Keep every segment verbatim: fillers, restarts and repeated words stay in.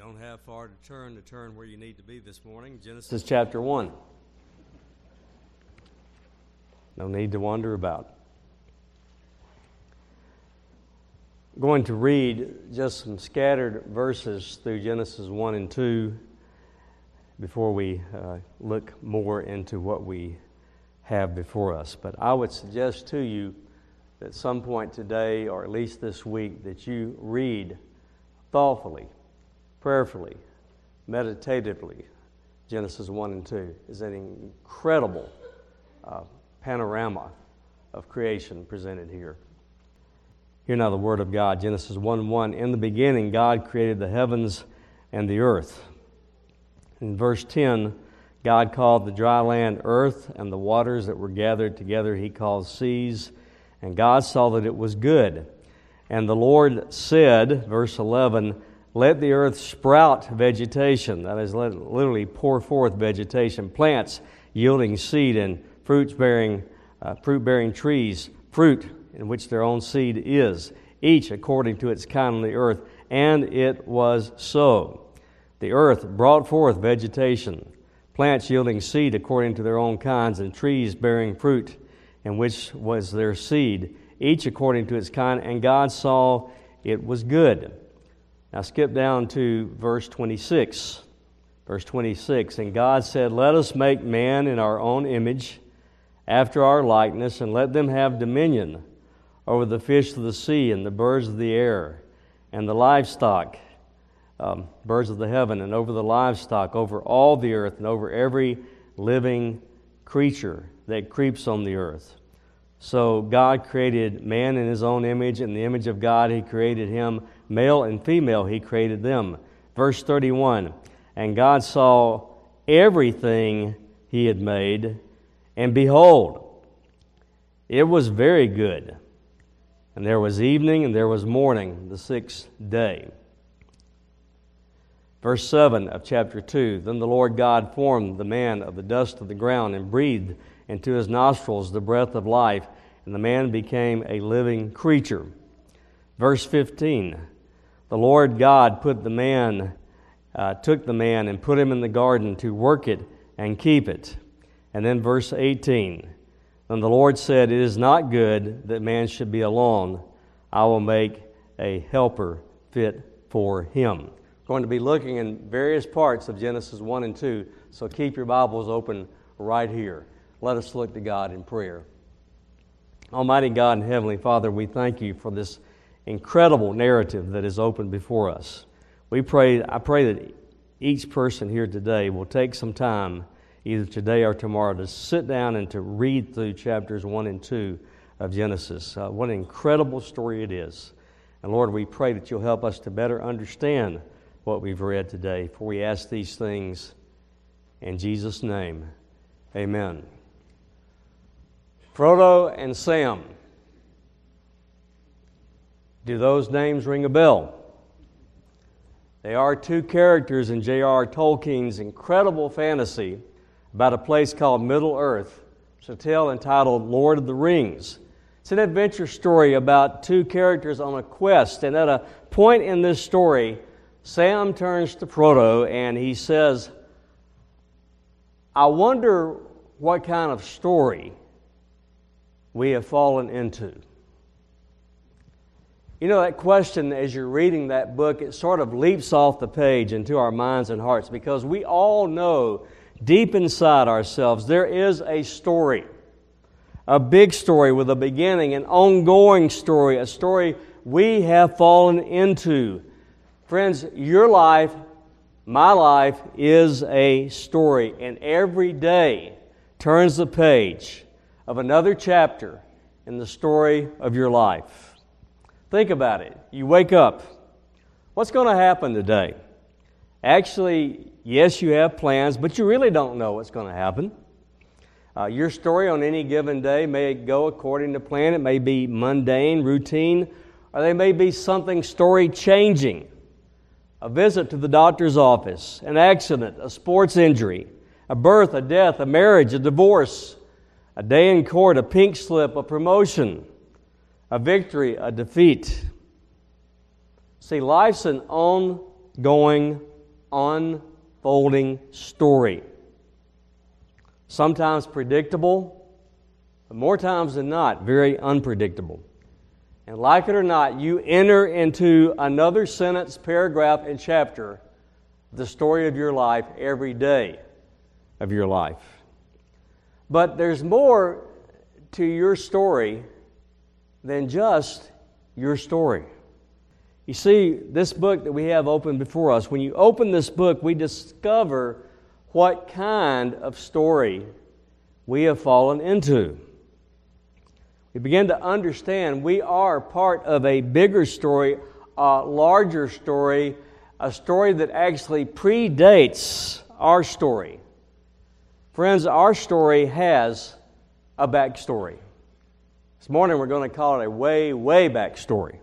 don't have far to turn to turn where you need to be this morning. Genesis chapter one. No need to wonder about. I'm going to read just some scattered verses through Genesis one and two before we uh, look more into what we have before us. But I would suggest to you that at some point today, or at least this week, that you read thoughtfully, prayerfully, meditatively, Genesis one and two. Is an incredible uh, panorama of creation presented here. Hear now the word of God, Genesis one one. In the beginning, God created the heavens and the earth. In verse ten, God called the dry land earth, and the waters that were gathered together he called seas. And God saw that it was good. And the Lord said, verse eleven, let the earth sprout vegetation, that is, let it literally pour forth vegetation, plants yielding seed and fruits bearing, uh, fruit-bearing trees, fruit in which their own seed is, each according to its kind on the earth. And it was so. The earth brought forth vegetation, plants yielding seed according to their own kinds, and trees bearing fruit in which was their seed, each according to its kind. And God saw it was good. Now skip down to verse twenty-six. Verse twenty-six, and God said, let us make man in our own image, after our likeness, and let them have dominion over the fish of the sea, and the birds of the air, and the livestock, um, birds of the heaven, and over the livestock, over all the earth, and over every living creature that creeps on the earth. So God created man in his own image. In the image of God he created him. Male and female he created them. Verse thirty-one, and God saw everything he had made, and behold, it was very good. And there was evening and there was morning, the sixth day. Verse seven of chapter two, then the Lord God formed the man of the dust of the ground and breathed into his nostrils the breath of life, and the man became a living creature. Verse fifteen, the Lord God put the man, uh, took the man and put him in the garden to work it and keep it. And then verse eighteen, then the Lord said, it is not good that man should be alone. I will make a helper fit for him. We're going to be looking in various parts of Genesis one and two, so keep your Bibles open right here. Let us look to God in prayer. Almighty God and Heavenly Father, we thank you for this incredible narrative that is open before us. We pray, I pray that each person here today will take some time, either today or tomorrow, to sit down and to read through chapters one and two of Genesis. Uh, what an incredible story it is. And Lord, we pray that you'll help us to better understand what we've read today. For we ask these things in Jesus' name. Amen. Frodo and Sam. Do those names ring a bell? They are two characters in J R R Tolkien's incredible fantasy about a place called Middle-earth. It's a tale entitled Lord of the Rings. It's an adventure story about two characters on a quest, and at a point in this story, Sam turns to Frodo and he says, I wonder what kind of story we have fallen into. You know, that question, as you're reading that book, it sort of leaps off the page into our minds and hearts, because we all know deep inside ourselves there is a story, a big story with a beginning, an ongoing story, a story we have fallen into. Friends, your life, my life, is a story, and every day turns the page of another chapter in the story of your life. Think about it. You wake up. What's going to happen today? Actually, yes, you have plans, but you really don't know what's going to happen. Uh, your story on any given day may go according to plan. It may be mundane, routine, or they may be something story-changing. A visit to the doctor's office, an accident, a sports injury, a birth, a death, a marriage, a divorce, a day in court, a pink slip, a promotion, a victory, a defeat. See, life's an ongoing unfolding story. Sometimes predictable, but more times than not, very unpredictable. And like it or not, you enter into another sentence, paragraph, and chapter, the story of your life every day of your life. But there's more to your story than just your story. You see, this book that we have open before us, when you open this book, we discover what kind of story we have fallen into. We begin to understand we are part of a bigger story, a larger story, a story that actually predates our story. Friends, our story has a backstory. This morning we're going to call it a way, way back story.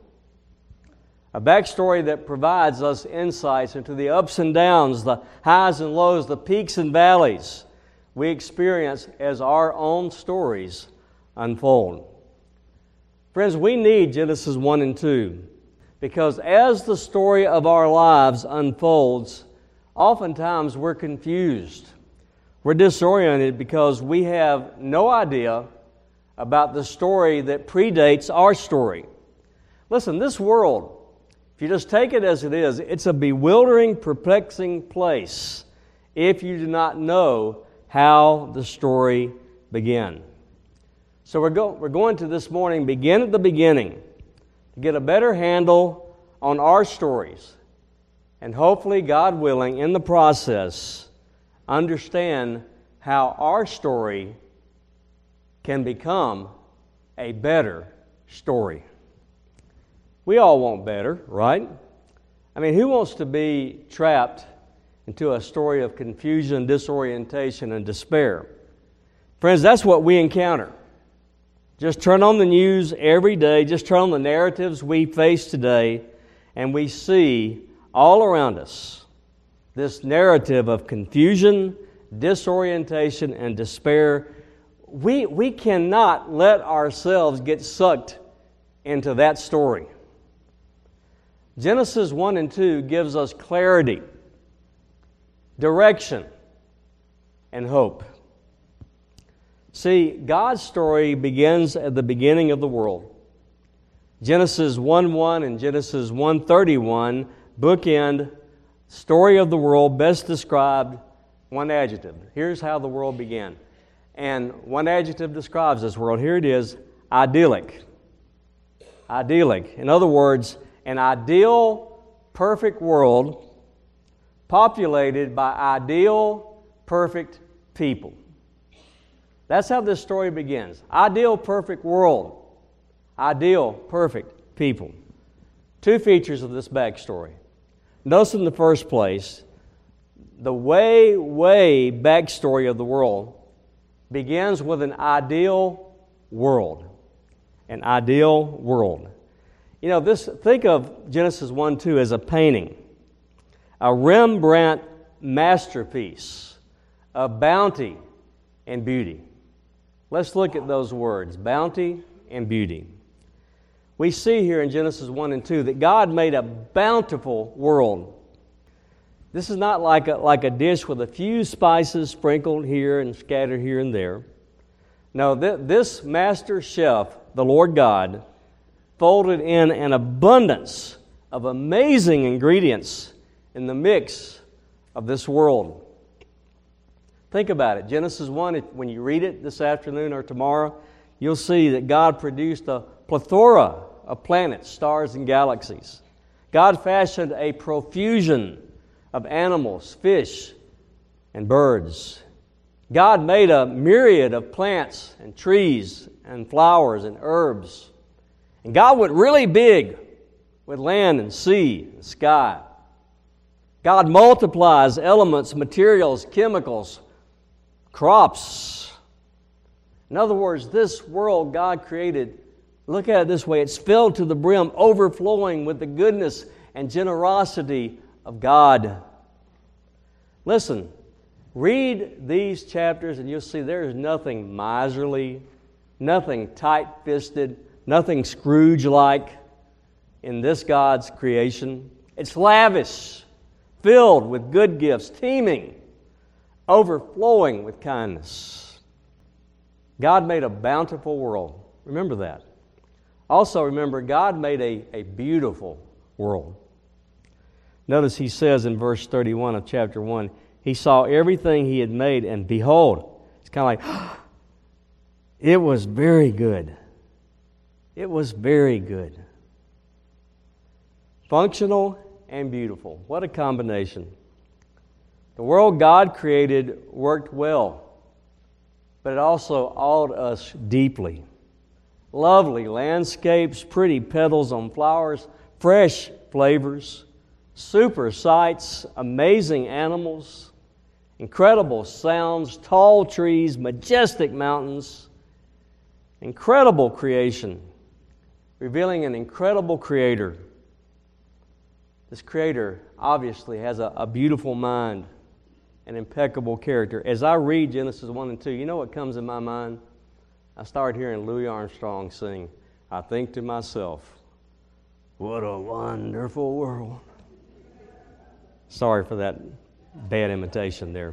A backstory that provides us insights into the ups and downs, the highs and lows, the peaks and valleys we experience as our own stories unfold. Friends, we need Genesis one and two because as the story of our lives unfolds, oftentimes we're confused. We're disoriented because we have no idea about the story that predates our story. Listen, this world, if you just take it as it is, it's a bewildering, perplexing place if you do not know how the story began. So we're, go, we're going to this morning begin at the beginning to get a better handle on our stories and hopefully, God willing, in the process, understand how our story can become a better story. We all want better, right? I mean, who wants to be trapped into a story of confusion, disorientation, and despair? Friends, that's what we encounter. Just turn on the news every day, just turn on the narratives we face today, and we see all around us this narrative of confusion, disorientation, and despair. We, we cannot let ourselves get sucked into that story. Genesis one and two gives us clarity, direction, and hope. See, God's story begins at the beginning of the world. Genesis one one and Genesis one thirty-one bookend story of the world best described one adjective. Here's how the world began. And one adjective describes this world. Here it is, idyllic. Idyllic. In other words, an ideal, perfect world populated by ideal, perfect people. That's how this story begins. Ideal, perfect world. Ideal, perfect people. Two features of this backstory. Notice in the first place, the way, way backstory of the world begins with an ideal world. An ideal world. You know, this. Think of Genesis one two as a painting, a Rembrandt masterpiece of bounty and beauty. Let's look at those words, bounty and beauty. We see here in Genesis one and two that God made a bountiful world. This is not like a, like a dish with a few spices sprinkled here and scattered here and there. No, th- this master chef, the Lord God, folded in an abundance of amazing ingredients in the mix of this world. Think about it. Genesis one, when you read it this afternoon or tomorrow, you'll see that God produced a plethora of planets, stars, and galaxies. God fashioned a profusion of animals, fish, and birds. God made a myriad of plants and trees and flowers and herbs. And God went really big with land and sea and sky. God multiplies elements, materials, chemicals, crops. In other words, this world God created, look at it this way, it's filled to the brim, overflowing with the goodness and generosity of God. Listen, read these chapters and you'll see there is nothing miserly, nothing tight-fisted, nothing Scrooge-like in this God's creation. It's lavish, filled with good gifts, teeming, overflowing with kindness. God made a bountiful world. Remember that. Also remember, God made a, a beautiful world. Notice he says in verse thirty-one of chapter one, he saw everything he had made, and behold, it's kind of like, it was very good. It was very good. Functional and beautiful. What a combination. The world God created worked well, but it also awed us deeply. Lovely landscapes, pretty petals on flowers, fresh flavors, super sights, amazing animals, incredible sounds, tall trees, majestic mountains, incredible creation, revealing an incredible Creator. This Creator obviously has a, a beautiful mind, an impeccable character. As I read Genesis one and two, you know what comes in my mind? I start hearing Louis Armstrong sing, I think to myself, what a wonderful world. Sorry for that bad imitation there.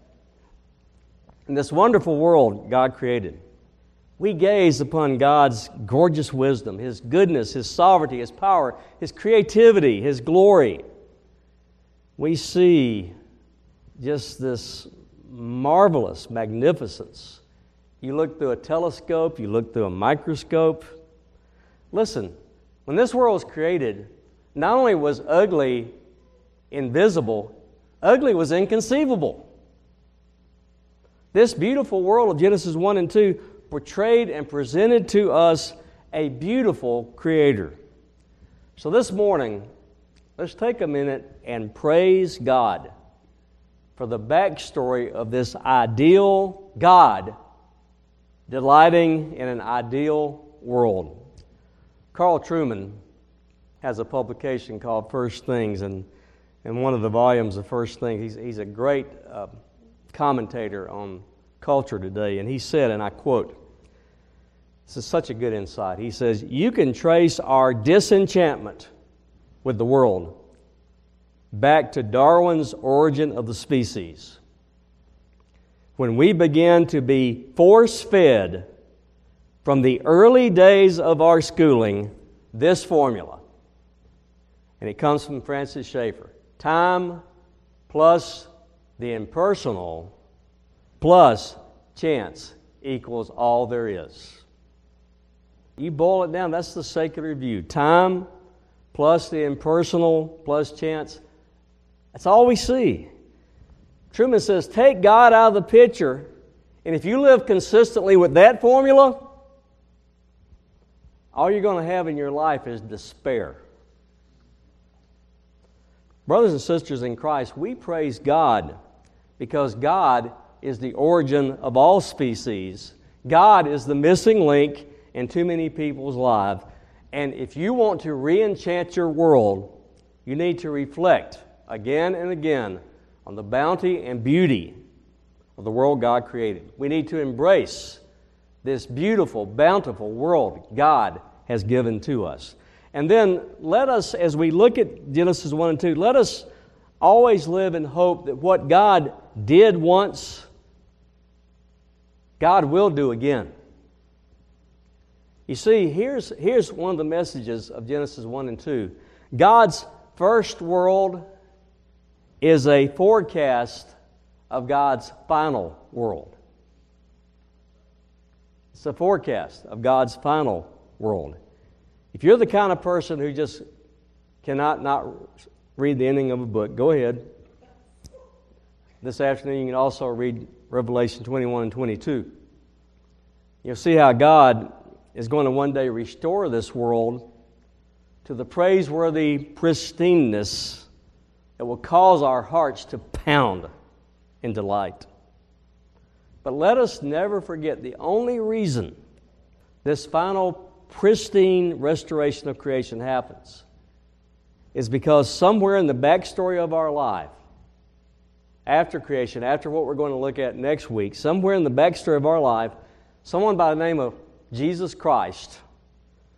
In this wonderful world God created, we gaze upon God's gorgeous wisdom, His goodness, His sovereignty, His power, His creativity, His glory. We see just this marvelous magnificence. You look through a telescope, you look through a microscope. Listen, when this world was created, not only was ugly invisible, ugly was inconceivable. This beautiful world of Genesis one and two portrayed and presented to us a beautiful Creator. So this morning, let's take a minute and praise God for the backstory of this ideal God delighting in an ideal world. Carl Trueman has a publication called First Things, and in one of the volumes of First Things, he's, he's a great uh, commentator on culture today, and he said, and I quote, this is such a good insight, he says, you can trace our disenchantment with the world back to Darwin's Origin of the Species, when we began to be force-fed from the early days of our schooling this formula. And it comes from Francis Schaeffer. Time plus the impersonal plus chance equals all there is. You boil it down, that's the secular view. Time plus the impersonal plus chance. That's all we see. Trueman says, take God out of the picture, and if you live consistently with that formula, all you're going to have in your life is despair. Brothers and sisters in Christ, we praise God because God is the origin of all species. God is the missing link in too many people's lives. And if you want to re-enchant your world, you need to reflect again and again on the bounty and beauty of the world God created. We need to embrace this beautiful, bountiful world God has given to us. And then let us, as we look at Genesis one and two, let us always live in hope that what God did once, God will do again. You see, here's, here's one of the messages of Genesis one and two. God's first world is a forecast of God's final world. It's a forecast of God's final world. If you're the kind of person who just cannot not read the ending of a book, go ahead. This afternoon you can also read Revelation twenty-one and twenty-two. You'll see how God is going to one day restore this world to the praiseworthy pristineness that will cause our hearts to pound in delight. But let us never forget the only reason this final pristine restoration of creation happens is because somewhere in the backstory of our life, after creation, after what we're going to look at next week, somewhere in the backstory of our life, someone by the name of Jesus Christ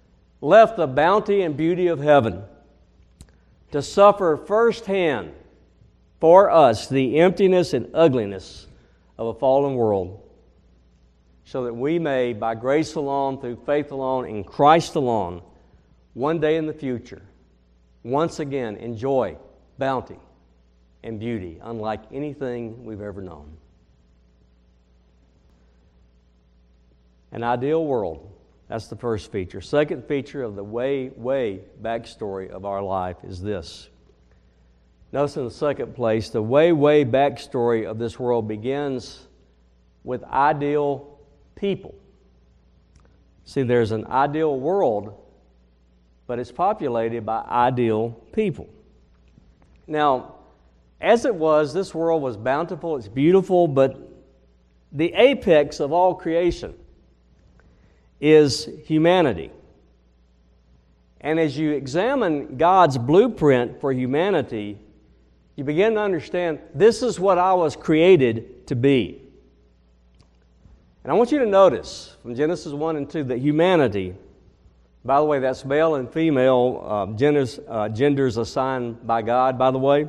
left the bounty and beauty of heaven to suffer firsthand for us the emptiness and ugliness of a fallen world, so that we may, by grace alone, through faith alone, in Christ alone, one day in the future, once again enjoy bounty and beauty unlike anything we've ever known. An ideal world. That's the first feature. Second feature of the way, way backstory of our life is this. Notice in the second place, the way, way backstory of this world begins with ideal people. See, there's an ideal world, but it's populated by ideal people. Now, as it was, this world was bountiful, it's beautiful, but the apex of all creation is humanity. And as you examine God's blueprint for humanity, you begin to understand this is what I was created to be. And I want you to notice from Genesis one and two that humanity, by the way, that's male and female uh, genders, uh, genders assigned by God, by the way.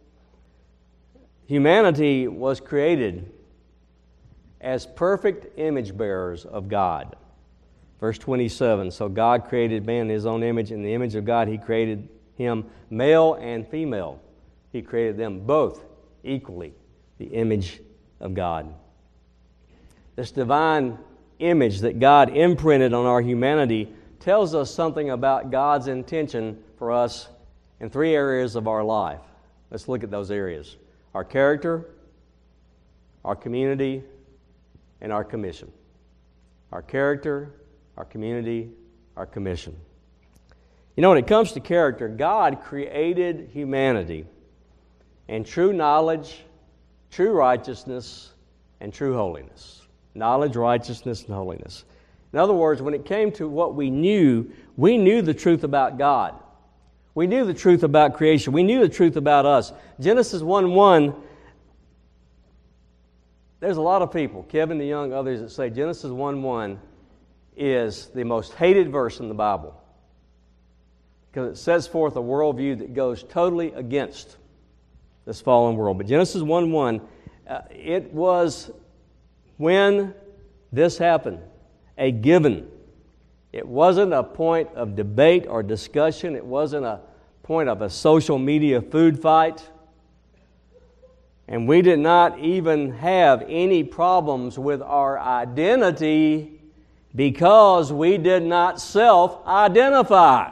Humanity was created as perfect image bearers of God. Verse twenty-seven, so God created man in His own image. In the image of God He created him, male and female. He created them both equally, the image of God. This divine image that God imprinted on our humanity tells us something about God's intention for us in three areas of our life. Let's look at those areas. Our character, our community, and our commission. Our character, our community, our commission. You know, when it comes to character, God created humanity in true knowledge, true righteousness, and true holiness. Knowledge, righteousness, and holiness. In other words, when it came to what we knew, we knew the truth about God. We knew the truth about creation. We knew the truth about us. Genesis one one, there's a lot of people, Kevin DeYoung, others, that say Genesis one one is the most hated verse in the Bible because it sets forth a worldview that goes totally against this fallen world. But Genesis one one, uh, it was when this happened, a given. It wasn't a point of debate or discussion. It wasn't a point of a social media food fight. And we did not even have any problems with our identity because we did not self-identify.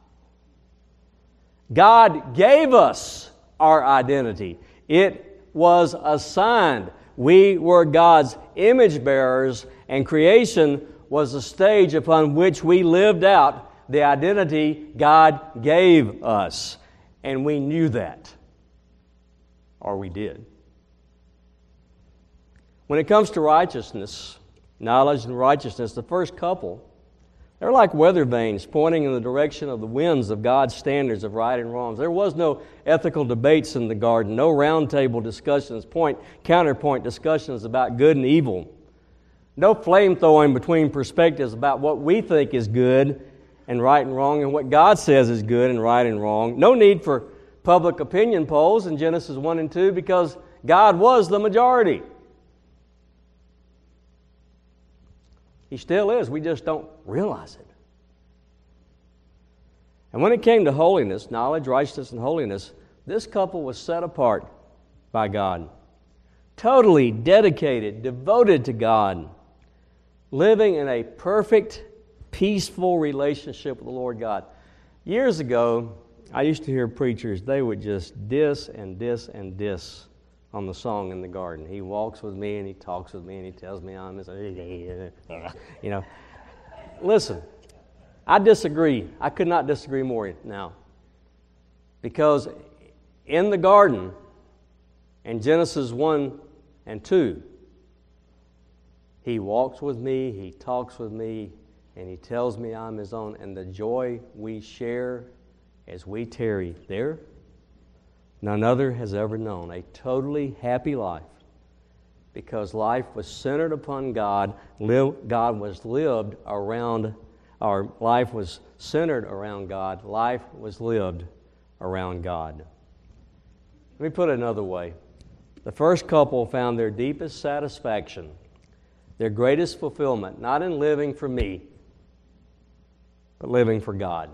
God gave us our identity. It was assigned. We were God's image bearers, and creation was the stage upon which we lived out the identity God gave us. And we knew that. Or we did. When it comes to righteousness, knowledge and righteousness, the first couple, they're like weather vanes pointing in the direction of the winds of God's standards of right and wrongs. There was no ethical debates in the garden, no roundtable discussions, point, counterpoint discussions about good and evil. No flame throwing between perspectives about what we think is good and right and wrong and what God says is good and right and wrong. No need for public opinion polls in Genesis one and two because God was the majority. He still is. We just don't realize it. And when it came to holiness, knowledge, righteousness, and holiness, this couple was set apart by God. Totally dedicated, devoted to God. Living in a perfect, peaceful relationship with the Lord God. Years ago, I used to hear preachers, they would just diss and diss and diss on the song in the garden. He walks with me and he talks with me and he tells me I'm his, you know. Listen, I disagree. I could not disagree more now. Because in the garden, in Genesis one and two, he walks with me, he talks with me, and he tells me I'm his own. And the joy we share as we tarry there, none other has ever known. A totally happy life because life was centered upon God. God was lived around, our life was centered around God. Life was lived around God. Let me put it another way. The first couple found their deepest satisfaction, their greatest fulfillment, not in living for me, but living for God.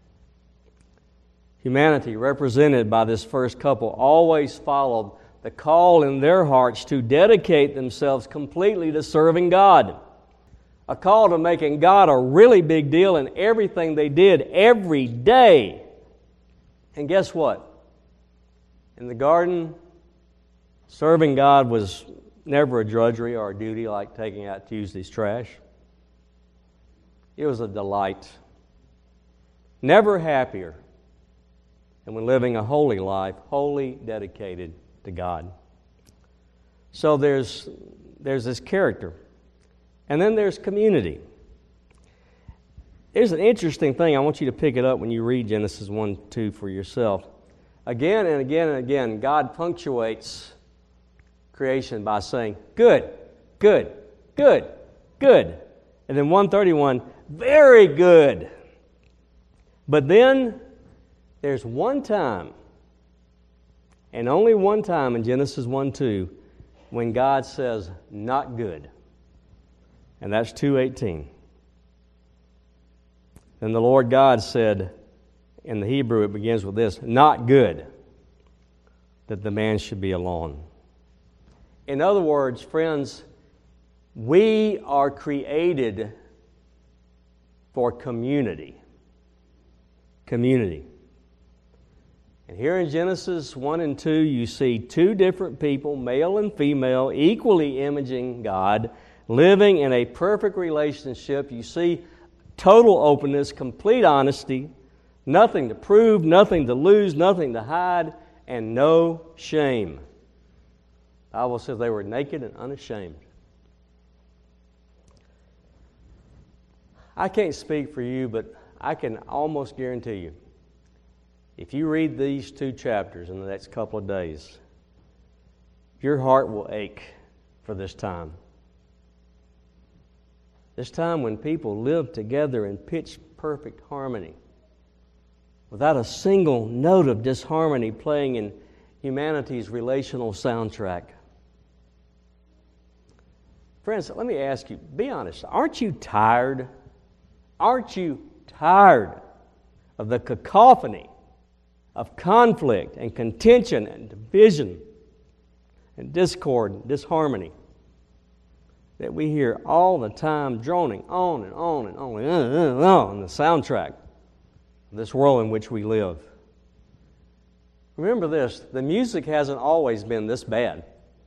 Humanity, represented by this first couple, always followed the call in their hearts to dedicate themselves completely to serving God. A call to making God a really big deal in everything they did every day. And guess what? In the garden, serving God was never a drudgery or a duty like taking out Tuesday's trash. It was a delight. Never happier than when living a holy life, wholly dedicated to God. So there's, there's this character. And then there's community. There's an interesting thing. I want you to pick it up when you read Genesis one two for yourself. Again and again and again, God punctuates creation by saying, good, good, good, good. And then one thirty-one, very good. But then there's one time, and only one time in Genesis one two, when God says, not good. And that's two eighteen. And the Lord God said, in the Hebrew it begins with this, not good that the man should be alone. In other words, friends, we are created for community. Community. And here in Genesis one and two, you see two different people, male and female, equally imaging God, living in a perfect relationship. You see total openness, complete honesty, nothing to prove, nothing to lose, nothing to hide, and no shame. The Bible says they were naked and unashamed. I can't speak for you, but I can almost guarantee you, if you read these two chapters in the next couple of days, your heart will ache for this time. This time when people live together in pitch-perfect harmony, without a single note of disharmony playing in humanity's relational soundtrack. Friends, let me ask you, be honest, aren't you tired? Aren't you tired of the cacophony of conflict and contention and division and discord and disharmony that we hear all the time droning on and on and on and on, and on the soundtrack of this world in which we live? Remember this, the music hasn't always been this bad.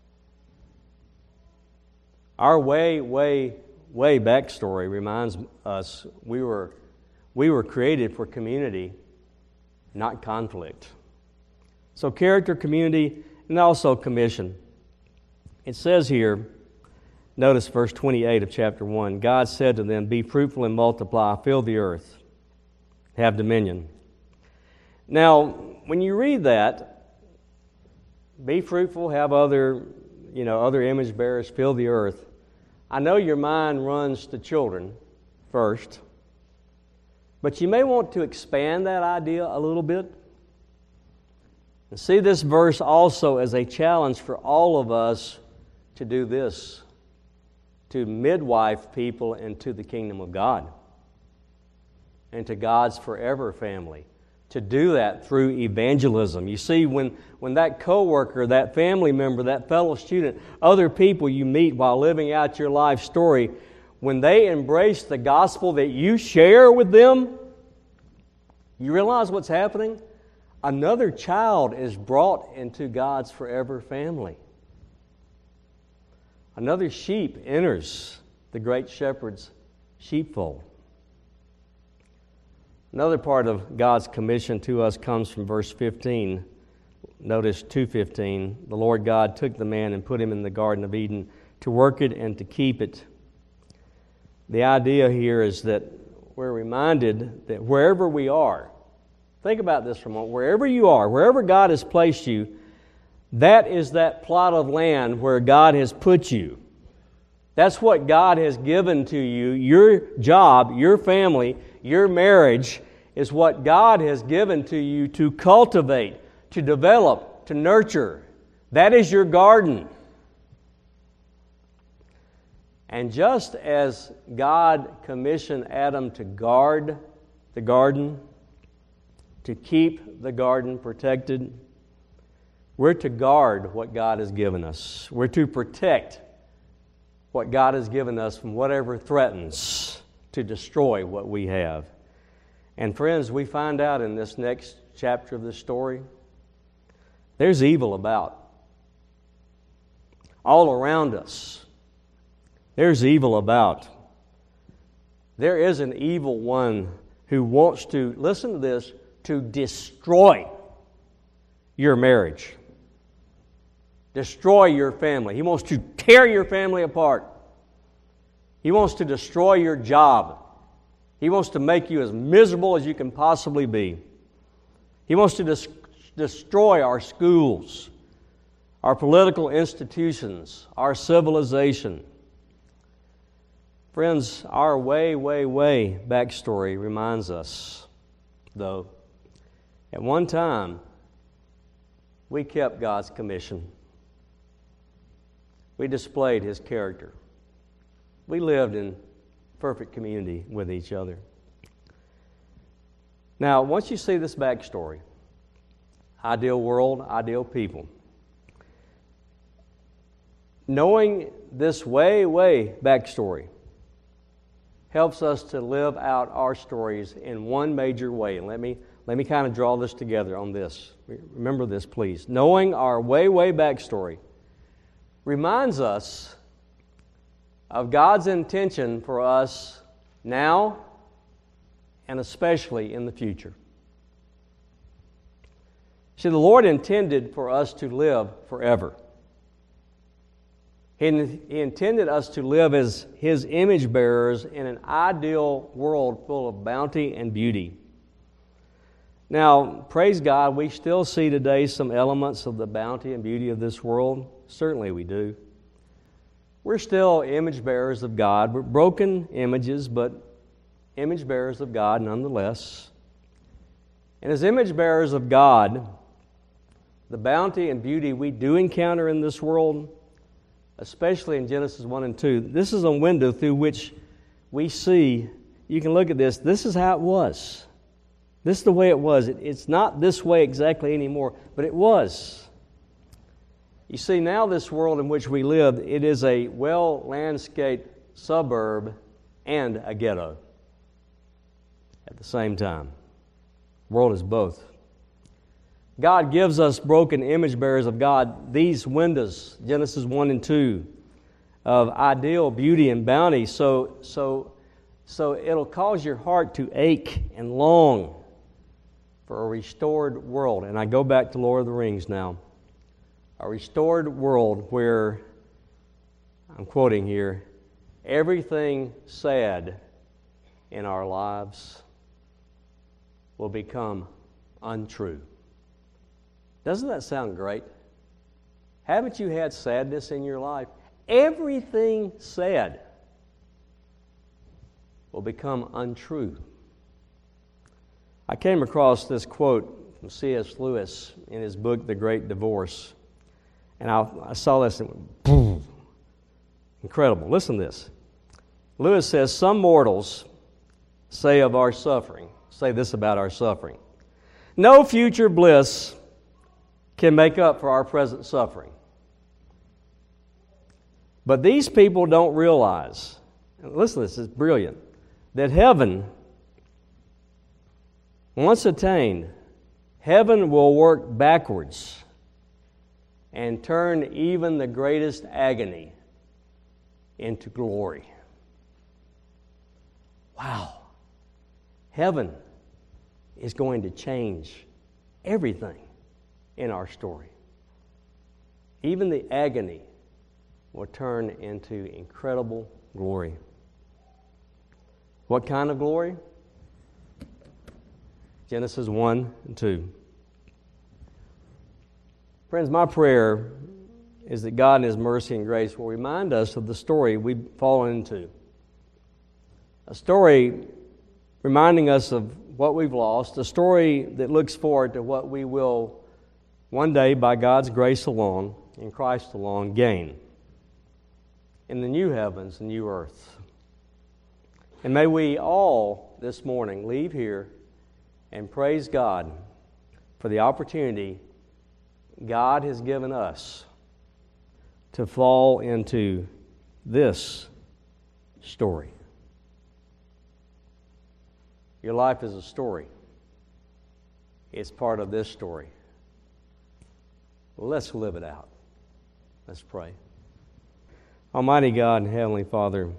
Our way, way, way backstory reminds us we were, we were created for community, not conflict. So character, community, and also commission. It says here, notice verse twenty-eight of chapter one, God said to them, be fruitful and multiply, fill the earth, have dominion. Now, when you read that, be fruitful, have other, you know, other image bearers, fill the earth, I know your mind runs to children first, but you may want to expand that idea a little bit. And see this verse also as a challenge for all of us to do this, to midwife people into the kingdom of God and to God's forever family. To do that through evangelism. You see, when, when that coworker, that family member, that fellow student, other people you meet while living out your life story, when they embrace the gospel that you share with them, you realize what's happening? Another child is brought into God's forever family. Another sheep enters the great shepherd's sheepfold. Another part of God's commission to us comes from verse fifteen. Notice two fifteen. The Lord God took the man and put him in the Garden of Eden to work it and to keep it. The idea here is that we're reminded that wherever we are, think about this for a moment, wherever you are, wherever God has placed you, that is that plot of land where God has put you. That's what God has given to you. Your job, your family, your marriage is what God has given to you to cultivate, to develop, to nurture. That is your garden. And just as God commissioned Adam to guard the garden, to keep the garden protected, we're to guard what God has given us. We're to protect what God has given us from whatever threatens to destroy what we have. And friends, we find out in this next chapter of the story, there's evil about. All around us, there's evil about. There is an evil one who wants to, listen to this, to destroy your marriage. Destroy your family. He wants to tear your family apart. He wants to destroy your job. He wants to make you as miserable as you can possibly be. He wants to dis- destroy our schools, our political institutions, our civilization. Friends, our way, way, way backstory reminds us, though, at one time, we kept God's commission. We displayed His character. We lived in perfect community with each other. Now, once you see this backstory, ideal world, ideal people, knowing this way, way backstory helps us to live out our stories in one major way. And let me let me kind of draw this together on this. Remember this, please. Knowing our way, way backstory reminds us of God's intention for us now and especially in the future. See, the Lord intended for us to live forever. He intended us to live as His image bearers in an ideal world full of bounty and beauty. Now, praise God, we still see today some elements of the bounty and beauty of this world. Certainly we do. We're still image bearers of God. We're broken images, but image bearers of God nonetheless. And as image bearers of God, the bounty and beauty we do encounter in this world, especially in Genesis one and two, this is a window through which we see, you can look at this, this is how it was. This is the way it was. It, it's not this way exactly anymore, but it was. You see, now this world in which we live, it is a well-landscaped suburb and a ghetto at the same time. The world is both. God gives us broken image bearers of God these windows, Genesis one and two, of ideal beauty and bounty. So, so, so it'll cause your heart to ache and long for a restored world. And I go back to Lord of the Rings now. A restored world where, I'm quoting here, everything sad in our lives will become untrue. Doesn't that sound great? Haven't you had sadness in your life? Everything sad will become untrue. I came across this quote from C S Lewis in his book, The Great Divorce. And I, I saw this and went, boom. Incredible. Listen to this. Lewis says, some mortals say of our suffering, say this about our suffering, no future bliss can make up for our present suffering. But these people don't realize, and listen to this, it's brilliant, that heaven, once attained, heaven will work backwards and turn even the greatest agony into glory. Wow. Heaven is going to change everything in our story. Even the agony will turn into incredible glory. What kind of glory? Genesis one and two. Friends, my prayer is that God in His mercy and grace will remind us of the story we've fallen into. A story reminding us of what we've lost, a story that looks forward to what we will one day, by God's grace alone, in Christ alone, gain in the new heavens and new earth. And may we all this morning leave here and praise God for the opportunity God has given us to fall into this story. Your life is a story. It's part of this story. Well, let's live it out. Let's pray. Almighty God and Heavenly Father,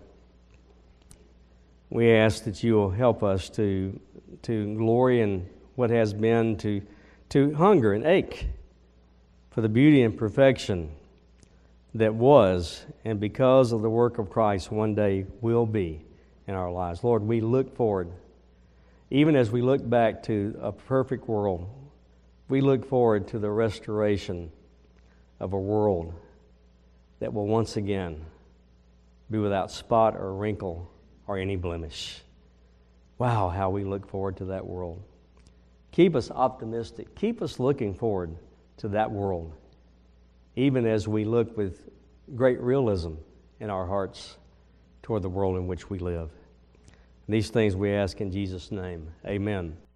we ask that you will help us to, to glory in what has been, to, to hunger and ache for the beauty and perfection that was, and because of the work of Christ, one day will be in our lives. Lord, we look forward, even as we look back to a perfect world, we look forward to the restoration of a world that will once again be without spot or wrinkle or any blemish. Wow, how we look forward to that world. Keep us optimistic. Keep us looking forward to that world, even as we look with great realism in our hearts toward the world in which we live. These things we ask in Jesus' name. Amen.